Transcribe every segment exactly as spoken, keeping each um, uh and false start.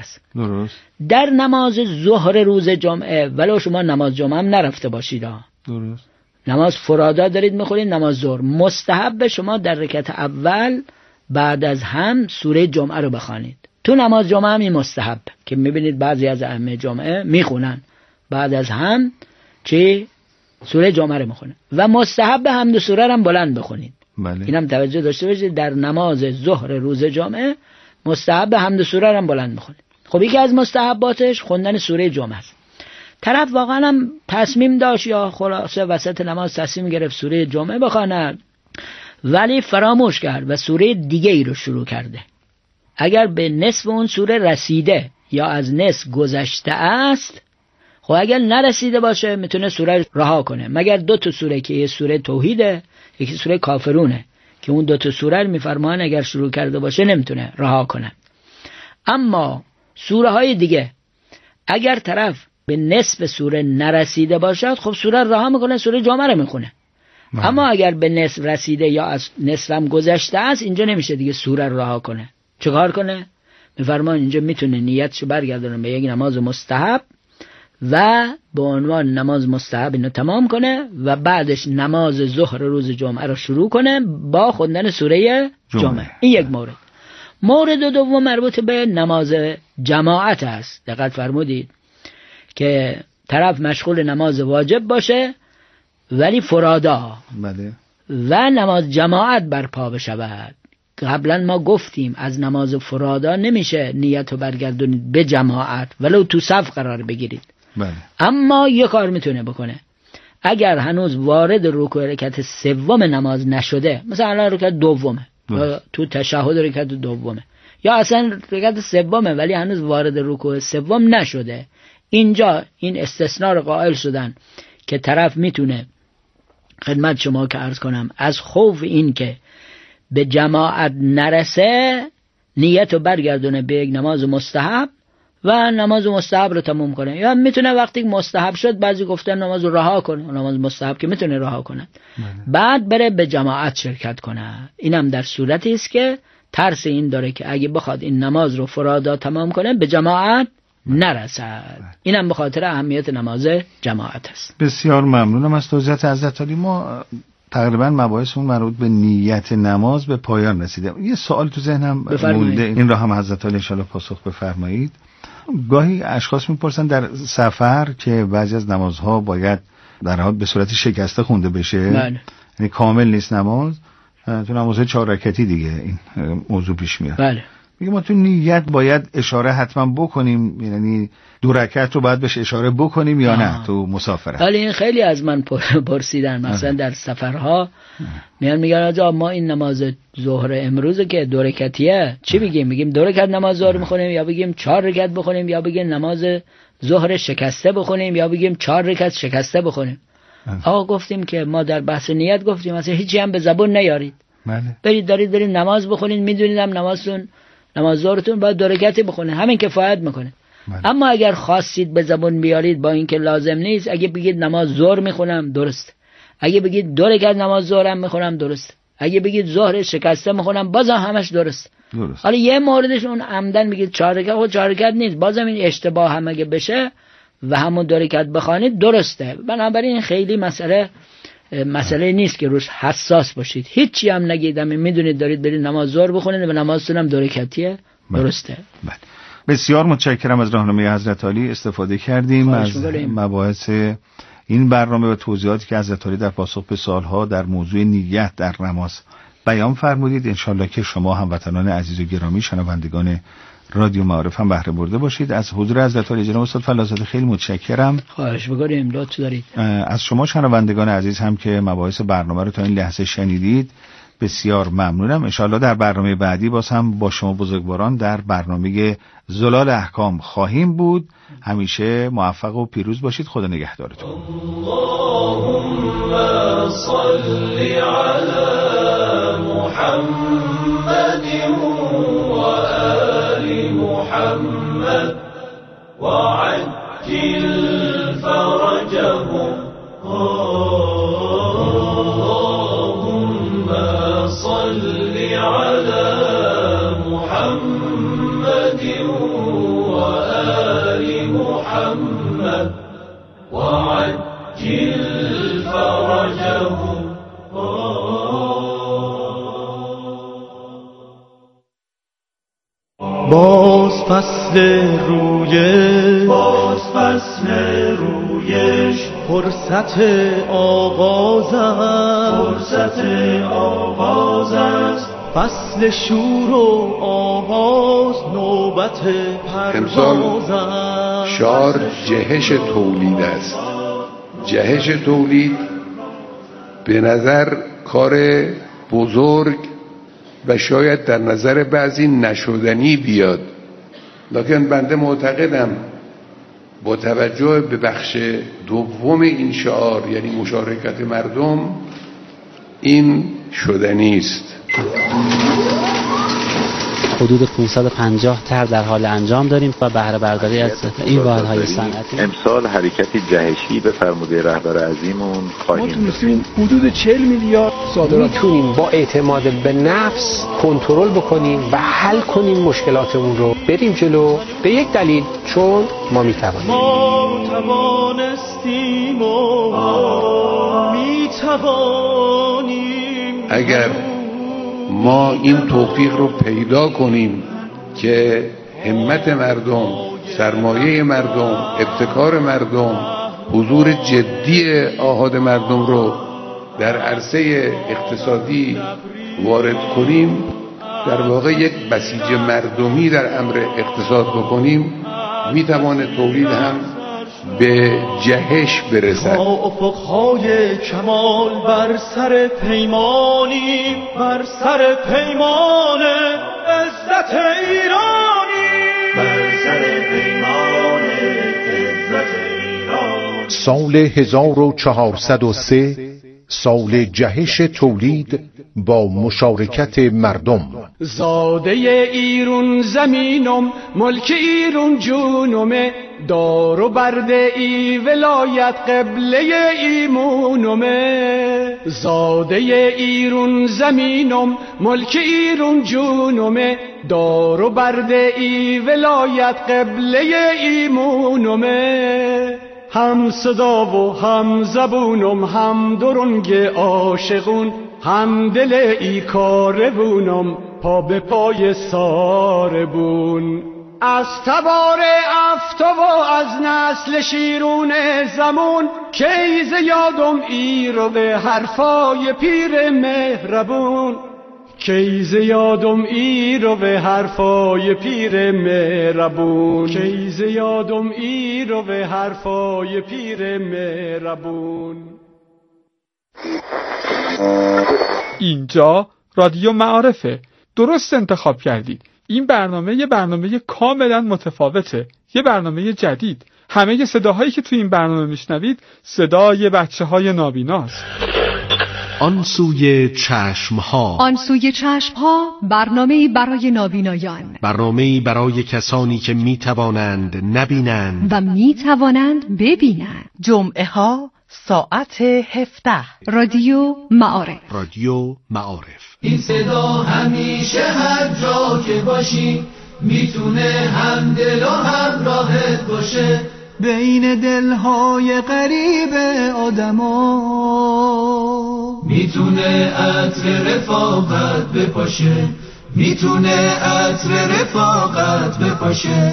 است. درست. در نماز ظهر روز جمعه ولو شما نماز جمعه هم نرفته باشید ها، درست. نماز فرادا دارید میخونید، نماز ظهر، مستحب شما در رکعت اول بعد از هم سوره جمعه رو بخوانید. تو نماز جمعه هم این مستحب که میبینید بعضی از ائمه جمعه میخونن بعد از هم چی سوره جمعه رو میخونن و مستحب حمد و سوره رو هم بلند بخونید. بله. اینم توجه داشته باشید در نماز ظهر روز جمعه مستحب حمد و سوره رو هم بلند بخونید. خب یکی از مستحباتش خوندن سوره جمعه است. طرف واقعا هم تصمیم داشت یا خلاصه وسط نماز تصمیم گرفت سوره جمعه بخواند ولی فراموش کرد و سوره دیگه ای رو شروع کرده. اگر به نصف اون سوره رسیده یا از نصف گذشته است، خب اگر نرسیده باشه میتونه سوره رها کنه، مگر دو تا سوره که یه سوره توحیده یکی سوره کافرونه که اون دو تا سوره رو میفرمان اگر شروع کرده باشه نمیتونه رها کنه. اما سوره های دیگه اگر طرف به نصف سوره نرسیده باشد خب سوره رها میکنه، سوره جمعه رو میخونه. اما اگر به نصف رسیده یا از نصف هم گذشته است اینجا نمیشه دیگه سوره رها کنه. چیکار کنه؟ میفرمان اینجا میتونه نیتشو برگردونه به یک نماز مستحب و به عنوان نماز مستحب اینو تمام کنه و بعدش نماز ظهر روز جمعه رو شروع کنه با خوندن سوره جمعه, جمعه. این یک مورد. مورد دوم مربوط به نماز جماعت است. دقت فرمودید که طرف مشغول نماز واجب باشه ولی فرادا بله. و نماز جماعت برپا بشود. قبلا ما گفتیم از نماز فرادا نمیشه نیت رو برگردونید به جماعت ولو تو صف قرار بگیرید. بله. اما یه کار میتونه بکنه، اگر هنوز وارد رکوع رکعت سوم نماز نشده، مثلا الان رکعت دومه تو تشهد رکعت دومه یا اصلا رکعت سومه ولی هنوز وارد رکوع سوم نشده، اینجا این استثناء رو قائل شدن که طرف میتونه خدمت شما که عرض کنم از خوف این که به جماعت نرسه نیت رو برگردونه به یک نماز مستحب و نماز مستحب رو تموم کنه، یا میتونه وقتی مستحب شد بعضی گفتن نماز رو رها کنه، نماز مستحب که میتونه رها کنه بعد بره به جماعت شرکت کنه. اینم در صورتی است که ترس این داره که اگه بخواد این نماز رو فرادا تمام کنه به جماعت نرسد. اینم به خاطر اهمیت نماز جماعت است. بسیار ممنونم از توضیحات حضرت عالی. ما تقریبا مباحثمون مربوط به نیت نماز به پایان رسیده. یه سوال تو ذهنم مونده، این را هم حضرت عالی ان شاءالله پاسخ بفرمایید. گاهی اشخاص میپرسن در سفر که بعضی از نمازها باید در حال به صورت شکسته خونده بشه، بله. یعنی کامل نیست نماز، تو نمازهای چهار رکعتی دیگه این موضوع پیش میاد. بله. میگه ما تو نیت باید اشاره حتما بکنیم، یعنی دو رکعت رو باید بهش اشاره بکنیم یا آه. نه تو مسافرت؟ ولی این خیلی از من پرسیدن مثلا در سفرها میان میگن آجا ما این نماز ظهر امروز که دو رکعتیه چی بگیم؟ میگیم دو رکعت نماز ظهر میخونیم یا بگیم چهار رکعت بخونیم یا بگیم نماز ظهر شکسته بخونیم یا بگیم چهار رکعت شکسته بخونیم؟ آقا گفتیم که ما در بحث نیت گفتیم مثلا هیچی هم به زبون نیارید، بله. برید دارید دارید نماز بخونید، میدونید هم نمازتون نماز ظهرتون باید دو رکعتی بخونه، همین کفایت میکنه. بله. اما اگر خواستید به زبون بیارید با اینکه لازم نیست، اگه بگید نماز ظهر میخونم درست، اگه بگید دو رکعت نماز ظهرم میخونم درست، اگه بگید ظهر شکسته میخونم بازم همش درست. درست. حالا یه موردش اون عمدن میگید چهار رکعت، خود چهار رکعت نیست، بازم این اشتباه هم اگه بشه و همون دو رکعت بخوانید درسته. بنابراین خیلی مسئله مسئله نیست که روش حساس باشید، هیچی هم نگیدم میدونید دارید برید نماز ظهر بخونید و نمازتون هم دو رکعتیه درسته. بله. بسیار متشکرم از راهنمایی حضرت عالی، استفاده کردیم از مباحث این برنامه و توضیحاتی که حضرت عالی در پاسخ به سوالها در موضوع نیت در نماز بیان فرمودید. انشالله که شما هموطنان عزیز و گرامی شنوندگان رادیو معارف هم بهره برده باشید. از حضور حضرت عالی جناب استاد فلاح‌زاده خیلی متشکرم. خواهش می‌کنم، لطف دارید. از شما شنوندگان عزیز هم که مباحث برنامه رو تا این لحظه شنیدید بسیار ممنونم. انشالله در برنامه بعدی باز هم با شما بزرگواران در برنامه زلال احکام خواهیم بود. همیشه موفق و پیروز باشید. خدا نگهدارتون. اللهم صل علی محمد و آل محمد و عجل فرجهم. صل على محمد محمد وعجل فرجه. باز فصل رویش، باز فصل رویش، فرصت آغاز است، فرصت آغاز است، فصل شور و آواز نوبت پرواز است. شعار جهش تولید است. جهش تولید به نظر کار بزرگ و شاید در نظر بعضی نشدنی بیاد، لکن بنده معتقدم با توجه به بخش دوم این شعار، یعنی مشارکت مردم، این شدنی است. حدود پانصد و پنجاه طرح در حال انجام داریم و بهره برداری از این واحدهای صنعتی. امسال حرکتی جهشی به فرموده رهبر عظیمون خواهیم داشت. ما تونستیم حدود چهل میلیارد صادرات میتونیم با اعتماد به نفس کنترل بکنیم و حل کنیم مشکلاتمون رو، بریم جلو. به یک دلیل، چون ما میتوانیم. ما توانستیم و میتوانیم. اگر ما این توفیق رو پیدا کنیم که همت مردم، سرمایه مردم، ابتکار مردم، حضور جدی آحاد مردم رو در عرصه اقتصادی وارد کنیم، در واقع یک بسیج مردمی در امر اقتصاد بکنیم، میتوانه تولید هم به جهش برسد. تا افقهای کمال بر سر پیمانی، بر سر پیمان عزت ایرانی، بر سر پیمان عزت ایرانی. سال هزار و چهارصد و سه سال جهش تولید با مشارکت مردم. زاده ایرون زمینم، ملک ایرون جونم، دار و برده ای ولایت قبله ایمونم. زاده ایرون زمینم، ملک ایرون جونم، دار و برده ای ولایت قبله ایمونم. هم صدا و هم زبونم، هم درنگ عاشقون، هم دل ای کاربونم، پا به پای ساربون. از تبار افتا و از نسل شیرون زمون، کیز یادم ای رو به حرفای پیر مهربون. کیز یادم ای رو به حرفای پیر مهربون. کیز یادم ای رو به حرفای پیر مهربون. اینجا رادیو معارفه. درست انتخاب کردید. این برنامه یه برنامه کاملا متفاوته، یه برنامه جدید. همه صداهایی که تو این برنامه میشنوید صدای بچه‌های نابیناست. آن سوی چشمها. آن سوی چشمها، برنامه‌ای برای نابینایان، برنامه‌ای برای کسانی که میتوانند نبینند و میتوانند ببینند. جمعه ها ساعت هفده. رادیو معارف. رادیو معارف. این صدا همیشه هر جا که باشی، میتونه هم دل و هم راحت باشه. بین دلهای غریب آدما میتونه عطر رفاقت بپاشه، میتونه عطر رفاقت بپاشه.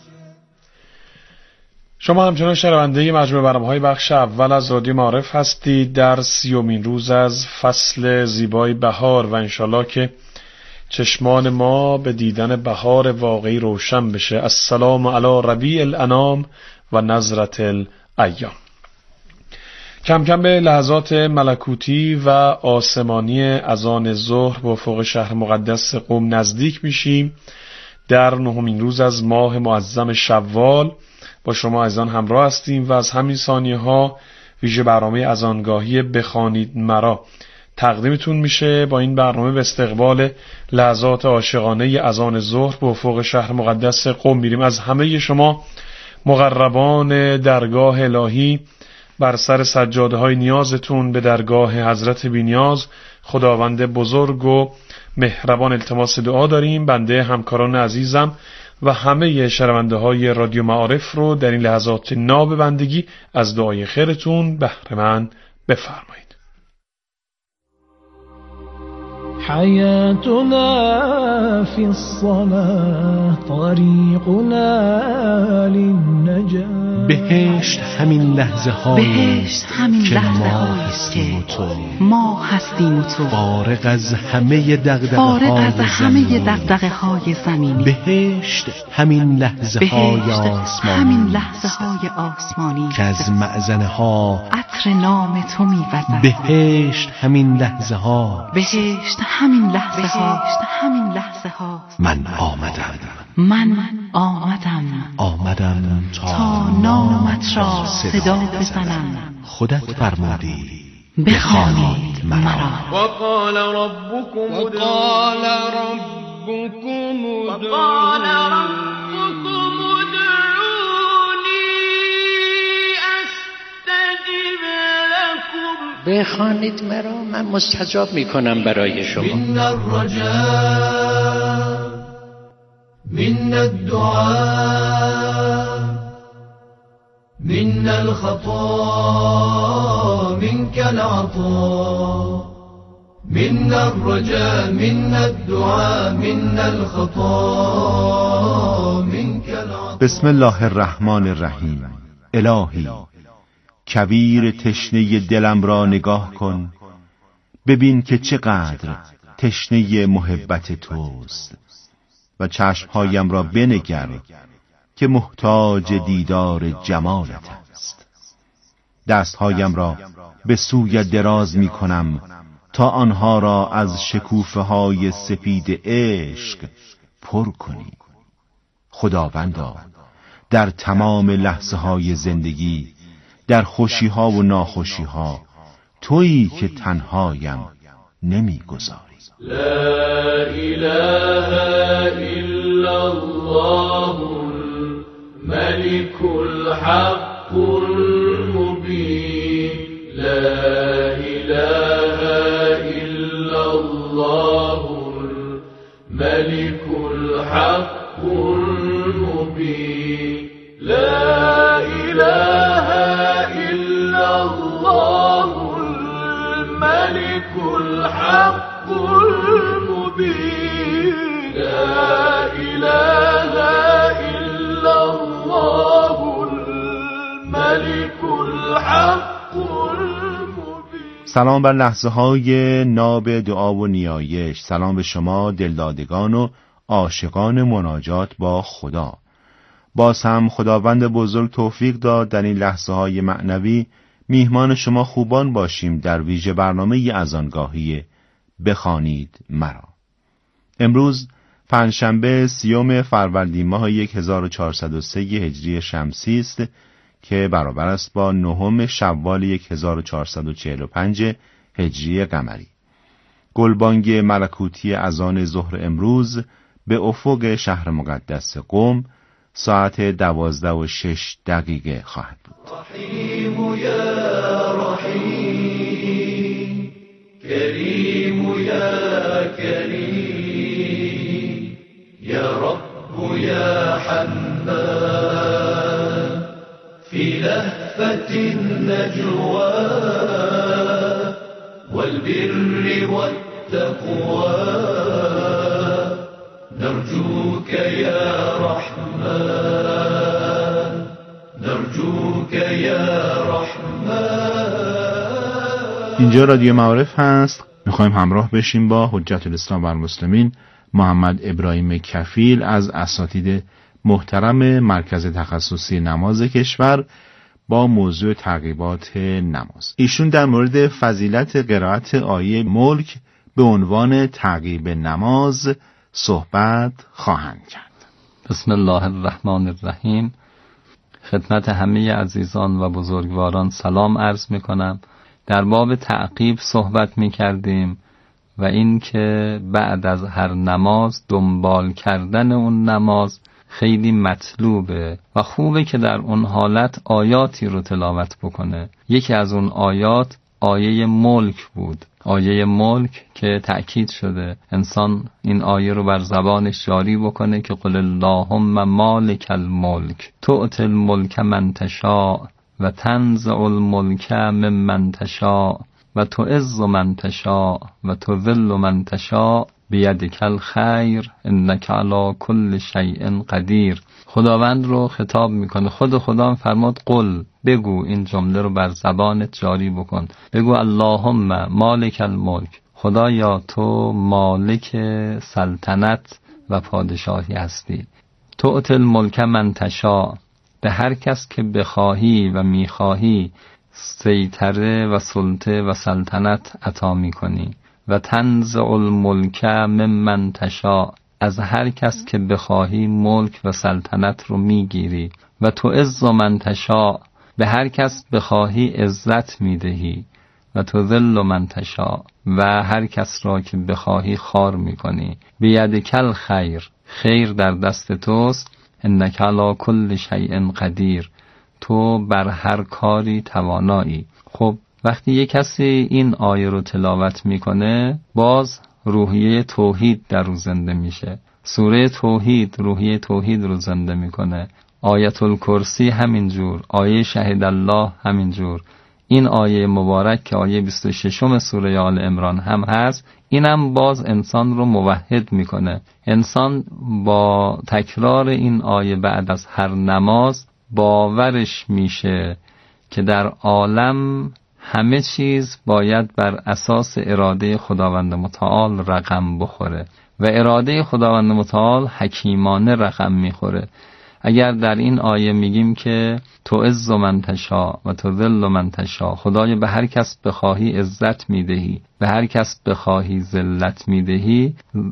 شما همچنان شنونده مجموعه برنامه‌های بخش اول از رادیو معارف هستید در سیومین روز از فصل زیبای بهار و انشالله که چشمان ما به دیدن بهار واقعی روشن بشه. السلام علی ربیع الانام و نظرت الایام. کم کم به لحظات ملکوتی و آسمانی اذان ظهر به افق شهر مقدس قم نزدیک میشیم. در نهمین روز از ماه معظم شوال با شما عزیزان همراه هستیم و از همین ثانیه ها ویژه برنامه اذانگاهی بخوانید مرا تقدیمتون میشه. با این برنامه به استقبال لحظات عاشقانه اذان ظهر به افق شهر مقدس قم میریم. از همه شما مقربان درگاه الهی بر سر سجاده های نیازتون به درگاه حضرت بی‌نیاز خداوند بزرگ و مهربان التماس دعا داریم. بنده همکاران عزیزم و همه شنونده های رادیو معارف رو در این لحظات ناببندگی از دعای خیرتون بهره مند بفرمایید. حياتنا في الصلاة طريقنا للنجاة. بهشت همین لحظه هایی بهشت همین که لحظه ما هایی هستیم و تو ما هستیم و تو فارغ از همه دغدغه فارغ از های همه زمینی. دغدغه های زمینی. بهشت همین لحظه های بهشت آسمانی همین لحظه های آسمانی که از معزنه ها عطر نام تو می‌وزد. بهشت همین لحظه ها بهشت همین لحظه ها همین لحظه ها من آمدم من آمدم آمدم تا, تا نامت را صدا بزنم. خودت فرمودی بخوانید مرا. وقال ربكم وقال ربكم وقال ربكم ادعوني استجب لكم. بخوانید مرا، من مستجاب میکنم برای شما. من الرجاء من الدعاء من الخطا منك العطاء. من الرجاء من الدعاء من الخطا منك العطاء. بسم الله الرحمن الرحیم. الهی کویر تشنه دلم را نگاه کن، ببین که چقدر تشنه محبت توست، و چشمهایم را بنگر که محتاج دیدار جمالت است. دستهایم را به سوی دراز می کنم تا آنها را از شکوفه های سپید عشق پر کنی. خداوندا، در تمام لحظه های زندگی، در خوشی ها و ناخوشی ها، تویی که تنهایم نمی گذاری. لا إله إلا الله الملك الحق المبين. لا إله إلا الله الملك الحق المبين. لا إله إلا الله الملك الحق المبين. لا إله إلا الله الملك الحق المبين. سلام بر لحظه های ناب دعا و نیایش. سلام به شما دلدادگان و عاشقان مناجات با خدا. باز هم خداوند بزرگ توفیق داد در این لحظه های معنوی میهمان شما خوبان باشیم در ویژه برنامه اذانگاهی بخوانید مرا. امروز پنجشنبه سیوم فروردین ماه هزار و چهارصد و سه هجری شمسی است که برابر است با نهم شوال هزار و چهارصد و چهل و پنج هجری قمری. گلبانگ ملکوتی اذان ظهر امروز به افق شهر مقدس قم ساعت دوازده و شش دقیقه خواهد بود. رحیم یا رحیم، کریم یا کریم، یا رب یا حنان، فی لهفة النجوى والبر والتقوى، نرجوك يا رحمن، نرجوك يا رحمن. اینجا رادیو معارف هست. میخوایم همراه بشیم با حجت الاسلام و المسلمین محمد ابراهیم کفیل از اساتید محترم مرکز تخصصی نماز کشور با موضوع تعقیبات نماز. ایشون در مورد فضیلت قرائت آیه ملک به عنوان تعقیب نماز صحبت خواهند کرد. بسم الله الرحمن الرحیم. خدمت همه عزیزان و بزرگواران سلام عرض می کنم. در باب تعقیب صحبت می کردیم و این که بعد از هر نماز دنبال کردن اون نماز خیلی مطلوبه و خوبه که در اون حالت آیاتی رو تلاوت بکنه. یکی از اون آیات آیه ملک بود، آیه ملک که تأکید شده انسان این آیه رو بر زبانش جاری بکنه که قل اللهم مالک الملک تؤتی الملک من تشاء و تنزع الملک ممن تشاء و تعز من تشاء و تذل من تشاء بیدک الخیر انک علی کل شیء قدیر. خداوند رو خطاب میکنه، خود خدا فرمود قل، بگو، این جمله رو بر زبانت جاری بکن، بگو اللهم مالک الملک، خدایا تو مالک سلطنت و پادشاهی هستی. تؤتی الملک من تشاء، به هر کس که بخواهی و میخواهی سیطره و سلطه و سلطنت عطا میکنی. و تنزع الملک ممن تشاء، از هر کس که بخواهی ملک و سلطنت رو میگیری. و تعز من تشاء، به هر کس بخواهی عزت میدهی. و تذل من تشاء، و هر کس را که بخواهی خار میکنی. بیدک الخیر، خیر در دست توست. انک علی کل شیء قدیر، تو بر هر کاری توانایی. خب وقتی یک کسی این آیه رو تلاوت میکنه باز روحیه توحید در رو زنده میشه. سوره توحید روحیه توحید رو زنده میکنه. آیت الکرسی همینجور، آیه شهید الله همینجور. این آیه مبارک که آیه بیست و ششم سوره آل عمران هم هست، اینم باز انسان رو موحد میکنه. انسان با تکرار این آیه بعد از هر نماز باورش میشه که در عالم همه چیز باید بر اساس اراده خداوند متعال رقم بخوره و اراده خداوند متعال حکیمانه رقم میخوره. اگر در این آیه میگیم که تعز من تشاء و تذل من تشاء، خدای به هر کس بخواهی عزت میدهی، به هر کس بخواهی ذلت میدهی،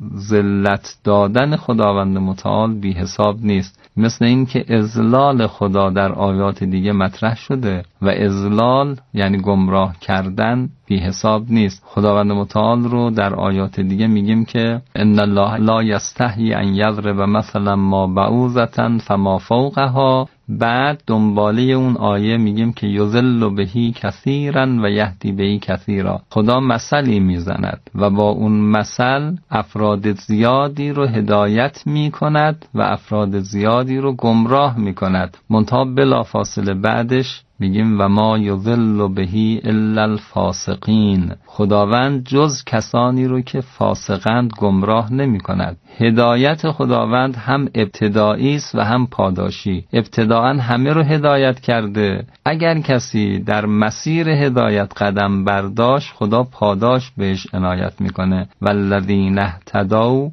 ذلت دادن خداوند متعال بی حساب نیست. مثل این که اذلال خدا در آیات دیگه مطرح شده و اذلال یعنی گمراه کردن بی حساب نیست. خداوند متعال رو در آیات دیگه میگیم که ان الله لا یستحیی ان یضرب مثلا ما بعوضة فما فوقها، بعد دنباله اون آیه میگیم که یذل بهی کثیرا و یهدی بهی کثیرا. خدا مثلی میزند و با اون مثل افراد زیادی رو هدایت میکند و افراد زیادی رو گمراه میکند. منتها بلافاصله بعدش میگیم و ما یذل بهی الا الفاسقین، خداوند جز کسانی رو که فاسقند گمراه نمی کند. هدایت خداوند هم ابتدایی است و هم پاداشی. ابتداءً همه رو هدایت کرده، اگر کسی در مسیر هدایت قدم برداشت خدا پاداش بهش عنایت میکنه. والذین اهتدوا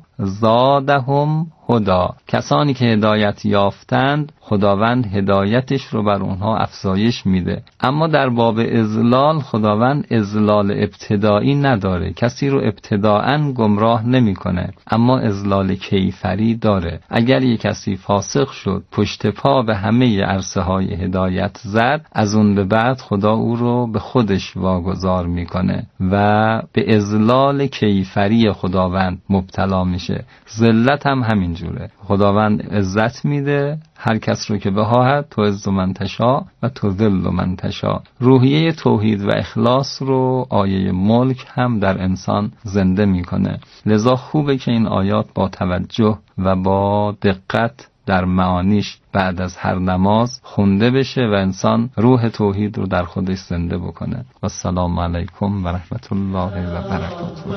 زادهم هدا، کسانی که هدایت یافتند خداوند هدایتش رو بر اونها افزایش میده. اما در باب اضلال خداوند اضلال ابتدایی نداره، کسی رو ابتداءً گمراه نمیکنه، اما اضلال کیفری داره. اگر یک کسی فاسق شد، پشت پا به همه عرصه های هدایت زد، از اون به بعد خدا او رو به خودش واگذار میکنه و به اضلال کیفری خداوند مبتلا میشه. ذلت هم همینجوره، خداوند عزت میده هر کس رو که بخواهد، تو عز من تشاء و تو ذل من تشاء. روحیه توحید و اخلاص رو آیه ملک هم در انسان زنده میکنه. لذا خوبه که این آیات با توجه و با دقت در معانیش بعد از هر نماز خونده بشه و انسان روح توحید رو در خودش زنده بکنه. و السلام علیکم و رحمت الله و برکاته.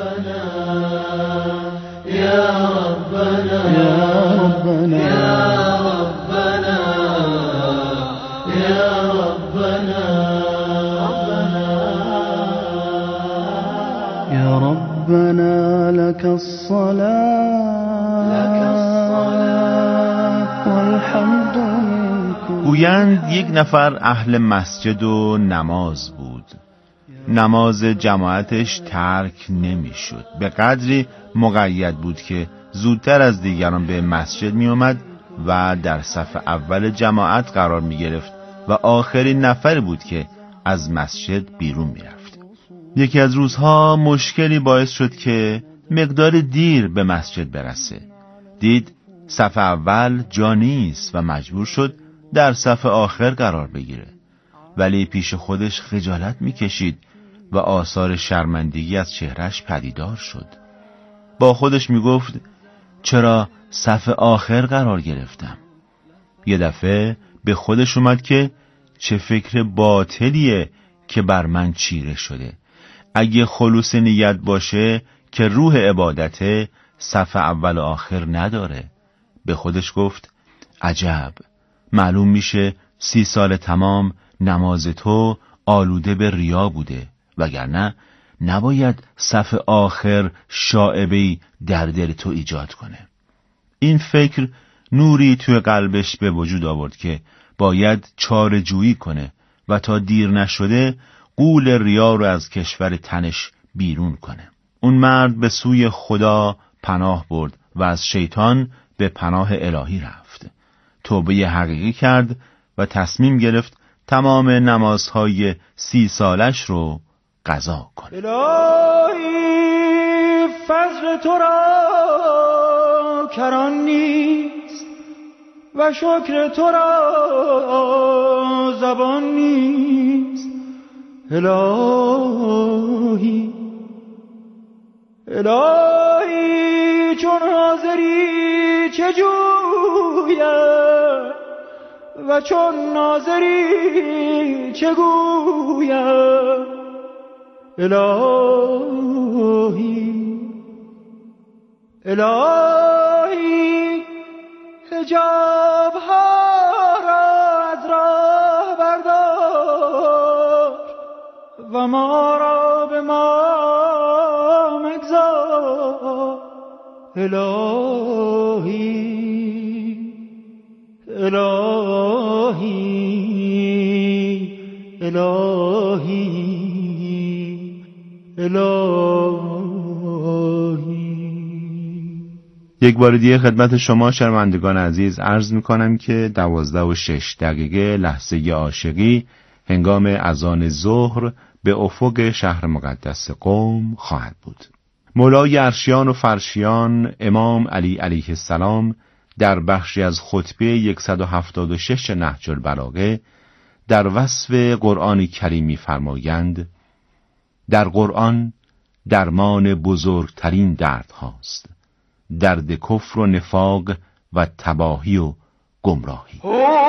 یا ربنا یا ربنا یا ربنا یا ربنا لك الصلاة لك الصلاة والحمد لله. گویند یک نفر اهل مسجد و نماز بود، نماز جماعتش ترک نمیشد، به قدری مقید بود که زودتر از دیگران به مسجد می اومد و در صف اول جماعت قرار می گرفت و آخرین نفر بود که از مسجد بیرون می رفت. یکی از روزها مشکلی باعث شد که مقدار دیر به مسجد برسه. دید صف اول جا نیست و مجبور شد در صف آخر قرار بگیره. ولی پیش خودش خجالت می کشید و آثار شرمندگی از چهرش پدیدار شد. با خودش میگفت چرا صف آخر قرار گرفتم؟ یه دفعه به خودش اومد که چه فکر باطلیه که بر من چیره شده. اگه خلوص نیت باشه که روح عبادته، صف اول و آخر نداره. به خودش گفت عجب، معلوم میشه سی سال تمام نماز تو آلوده به ریا بوده، وگرنه نباید صف آخر شائبه‌ای در دل تو ایجاد کنه. این فکر نوری توی قلبش به وجود آورد که باید چاره جویی کنه و تا دیر نشده غول ریا رو از کشور تنش بیرون کنه. اون مرد به سوی خدا پناه برد و از شیطان به پناه الهی رفت. توبه حقیقی کرد و تصمیم گرفت تمام نمازهای سی سالش رو قضا کنه. الهی فضل تو را کران نیست و شکر تو را زبان نیست. الهی الهی چون حاضری چه جویم و چون ناظری چه گویم. الهی الهی حجاب ها را از راه بردار و ما را به ما مگذار. الهی الهی الهی الهی. یک بار دیگه خدمت شما شنوندگان عزیز عرض میکنم که دوازده و شش دقیقه لحظه عاشقی هنگام اذان ظهر به افق شهر مقدس قم خواهد بود. مولای عرشیان و فرشیان امام علی علیه السلام در بخشی از خطبه صد و هفتاد و شش نهج البلاغه در وصف قرآن کریمی فرمایند در قرآن درمان بزرگترین درد هاست، درد کفر و نفاق و تباهی و گمراهی.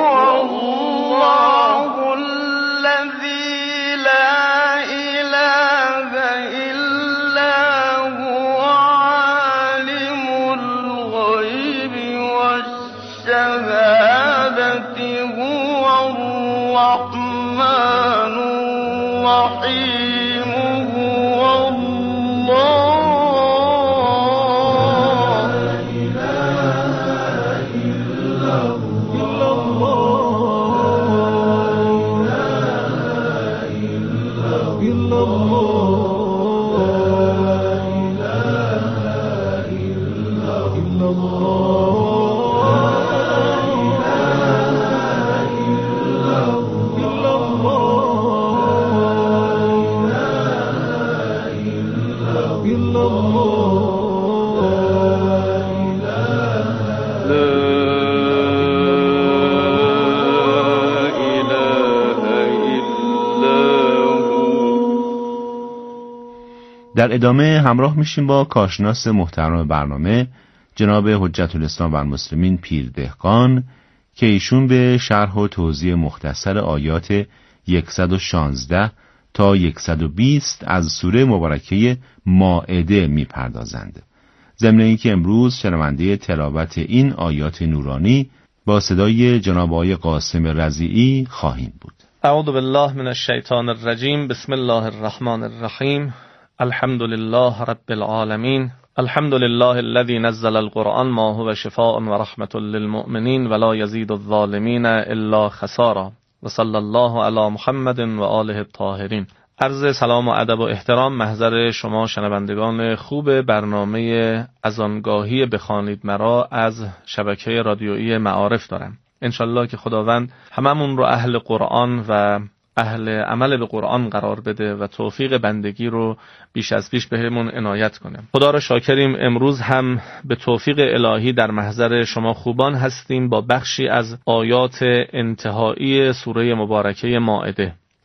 در ادامه همراه میشیم با کارشناس محترم برنامه جناب حجت الاسلام و المسلمین پیر دهقان که ایشون به شرح و توضیح مختصر آیات صد و شانزده تا صد و بیست از سوره مبارکه مائده میپردازند. ضمن اینکه امروز شنونده تلاوت این آیات نورانی با صدای جناب آقای قاسم رضیعی خواهیم بود. اعوذ بالله من الشیطان الرجیم. بسم الله الرحمن الرحیم. الحمد لله رب العالمین. الحمد لله الذي نزل القرآن ما هو شفاء و رحمة للمؤمنین ولا يزيد الظالمین الا خسارا و صلی الله علی محمد و آله الطاهرین. عرض سلام و ادب و احترام محضر شما شنوندگان خوب برنامه اذانگاهی بخوانید مرا از شبکه رادیویی معارف دارم. انشالله که خداوند هممون رو اهل قرآن و اهل عمل به قرآن قرار بده و توفیق بندگی رو بیش از پیش بهمون عنایت کنه. خدا را شاکریم. امروز هم به توفیق الهی در محضر شما خوبان هستیم با بخشی از آیات انتهایی سوره مبارکه مائده.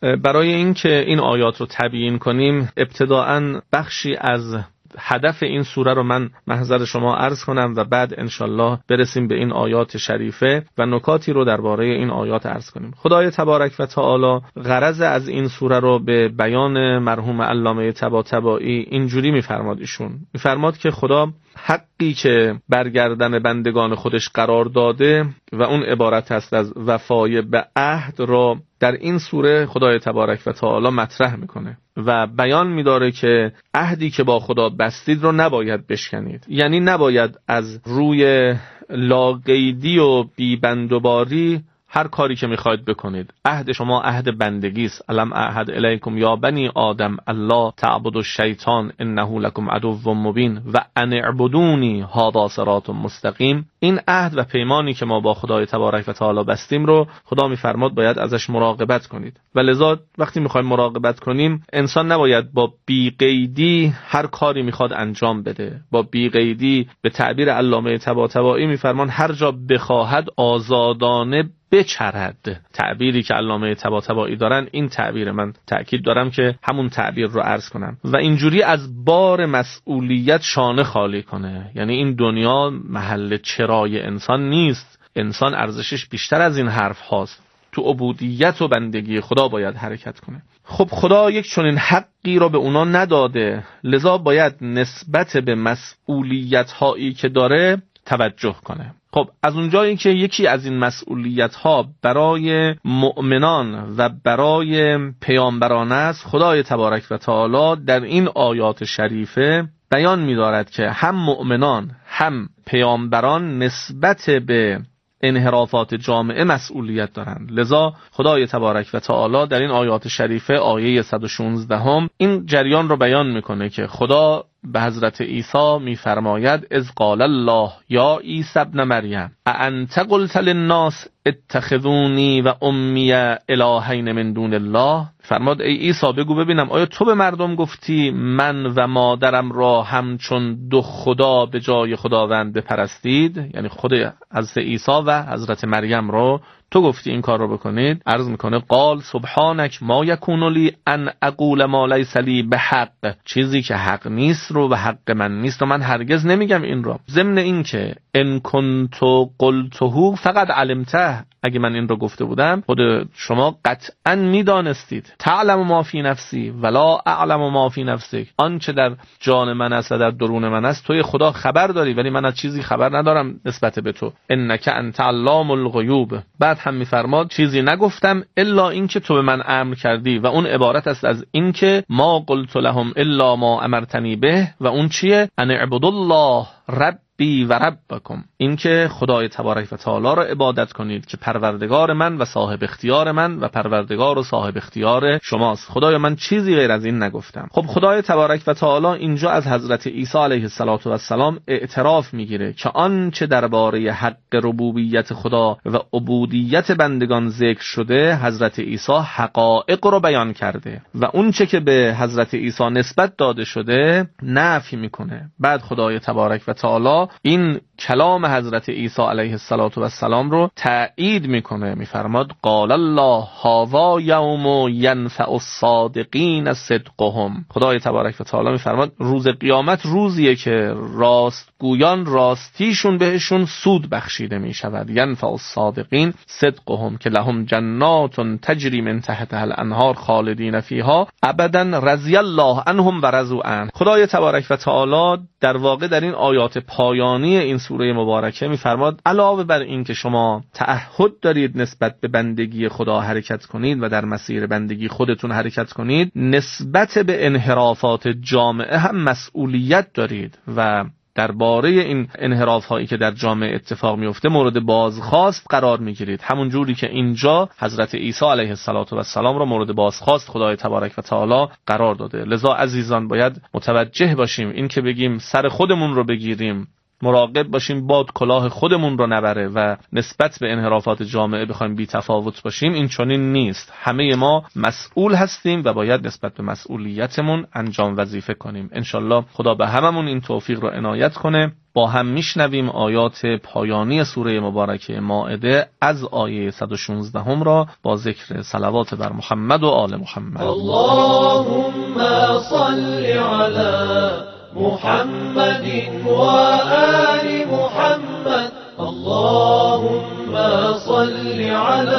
برای اینکه این آیات رو تبیین کنیم ابتداءً بخشی از هدف این سوره رو من محضر شما عرض کنم و بعد انشالله برسیم به این آیات شریفه و نکاتی رو درباره این آیات عرض کنیم. خدای تبارک و تعالی غرض از این سوره رو به بیان مرحوم علامه طباطبایی اینجوری میفرماد. ایشون میفرماد که خدا حقی که برگردن بندگان خودش قرار داده و اون عبارت هست از وفای به عهد را در این سوره خدای تبارک و تعالی مطرح میکنه و بیان میداره که عهدی که با خدا بستید رو نباید بشکنید. یعنی نباید از روی لاقیدی و بیبندوباری هر کاری که میخواید بکنید. عهد شما عهد بندگی است. الم اعهد الیکم یا بنی آدم الله تعبدوا الشیطان انه لکم عدو مبین و ان اعبدونی هذا صراط مستقیم. این عهد و پیمانی که ما با خدای تبارک و تعالی بستیم رو خدا میفرماد باید ازش مراقبت کنید و لذا وقتی میخوایم مراقبت کنیم انسان نباید با بیقیدی هر کاری میخواد انجام بده. با بیقیدی به تعبیر علامه طباطبایی میفرمان هر جا بخواهد آزادانه بچرد. تعبیری که علامه طباطبایی دارن این تعبیر، من تأکید دارم که همون تعبیر رو عرض کنم و اینجوری از بار مسئولیت شانه خالی کنه. یعنی این دنیا محل چرای انسان نیست. انسان ارزشش بیشتر از این حرف هاست. تو عبودیت و بندگی خدا باید حرکت کنه. خب خدا یک چنین حقی رو به اونا نداده، لذا باید نسبت به مسئولیت هایی که داره توجه کنه. خب از اونجایی که یکی از این مسئولیت ها برای مؤمنان و برای پیامبران است، خدای تبارک و تعالی در این آیات شریفه بیان می‌دارد که هم مؤمنان هم پیامبران نسبت به انحرافات جامعه مسئولیت دارند. لذا خدای تبارک و تعالی در این آیات شریفه آیه صد و شانزده هم این جریان رو بیان میکنه که خدا به حضرت عیسی میفرماید اذ قال الله یا عیسی ابن مریم اانت قلت للناس اتخذونی و امی الهین من دون الله. فرماد ای عیسی بگو ببینم آیا تو به مردم گفتی من و مادرم را همچون دو خدا به جای خداوند بپرستید؟ یعنی خود حضرت عیسی و حضرت مریم رو تو گفتی این کار رو بکنید؟ عرض میکنه قال سبحانک ما یکون لی ان اقول ما لیس لی بحق. چیزی که حق نیست رو و حق من نیست و من هرگز نمیگم این رو. ضمن این که ان کنت قلته فقط علمته، اگه من این رو گفته بودم خود شما قطعا میدانستید. تعلم ما فی نفسی ولا اعلم ما فی نفسک. آنچه در جان من است و در درون من است توی خدا خبر داری ولی من از چیزی خبر ندارم نسبت به تو. انک انت علام الغیوب. بعد هم میفرماد چیزی نگفتم الا اینکه تو به من امر کردی و اون عبارت است از اینکه ما قلت لهم الا ما امرتنی به و اون چیه؟ ان اعبدوا الله رب بی و ربکم. این که خدای تبارک و تعالی را عبادت کنید که پروردگار من و صاحب اختیار من و پروردگار و صاحب اختیار شماست. خدای من چیزی غیر از این نگفتم. خب خدای تبارک و تعالی اینجا از حضرت عیسی علیه السلام اعتراف میگیره که آنچه درباره حق ربوبیت خدا و عبودیت بندگان ذکر شده حضرت عیسی حقایق رو بیان کرده و اون چه که به حضرت عیسی نسبت داده شده نفی میکنه. بعد خدای تبارک و تعالی این کلام حضرت عیسی علیه السلام رو تأیید میکنه. میفرماد قال الله هذا یوم ینفع الصادقین صدقهم. خدای تبارک و تعالی میفرماد روز قیامت روزیه که راستگویان راستیشون بهشون سود بخشیده میشود. ینفع الصادقین صدقهم که لهم جنات تجری من تحتها الانهار خالدین فیها ابدا رضی الله عنهم و رضوا عنه. خدای تبارک و تعالی در واقع در این آیات پایانی این سوره مبارکه میفرماد علاوه بر این که شما تعهد دارید نسبت به بندگی خدا حرکت کنید و در مسیر بندگی خودتون حرکت کنید، نسبت به انحرافات جامعه هم مسئولیت دارید و درباره این انحراف هایی که در جامعه اتفاق میفته مورد بازخواست قرار میگیرید. همون جوری که اینجا حضرت عیسی علیه السلام را مورد بازخواست خدای تبارک و تعالی قرار داده. لذا عزیزان باید متوجه باشیم این که بگیم سر خودمون رو بگیریم، مراقب باشیم باد کلاه خودمون رو نبره و نسبت به انحرافات جامعه بخوایم بی تفاوت باشیم. این چنین نیست. همه ما مسئول هستیم و باید نسبت به مسئولیتمون انجام وظیفه کنیم. انشالله خدا به هممون این توفیق رو عنایت کنه با هم میشنویم آیات پایانی سوره مبارکه مائده از آیه صد و شانزده هم را با ذکر صلوات بر محمد و آل محمد. اللهم صل علی محمد و آل محمد. اللهم صل علی